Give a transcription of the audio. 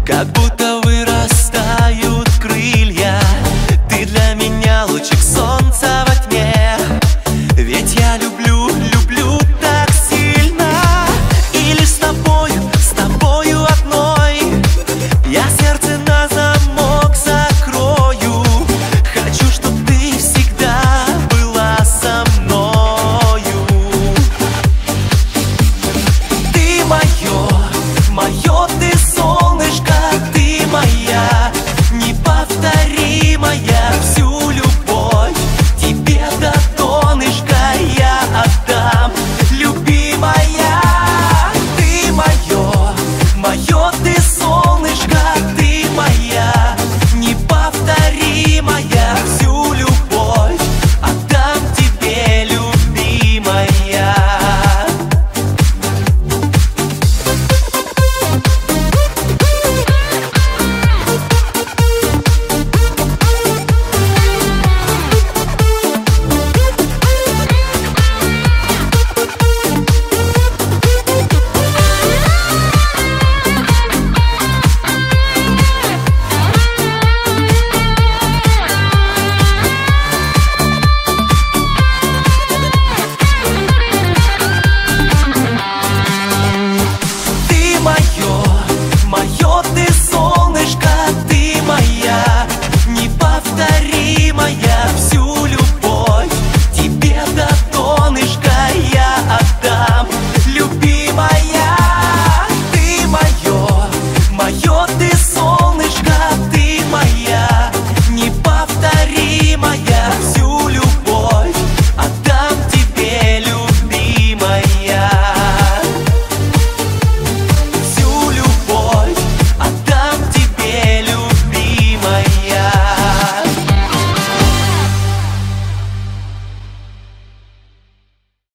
Как будто вырастают крылья. Ты для меня лучик солнца во тьме. Ведь я люблю, люблю так сильно. И лишь с тобою одной я сердце на замок закрою. Хочу, чтоб ты всегда была со мною. Ты мое ты солнышко, ты моя неповторимая. Всю любовь тебе до донышка я отдам, любимая. Ты мое ты солнышко.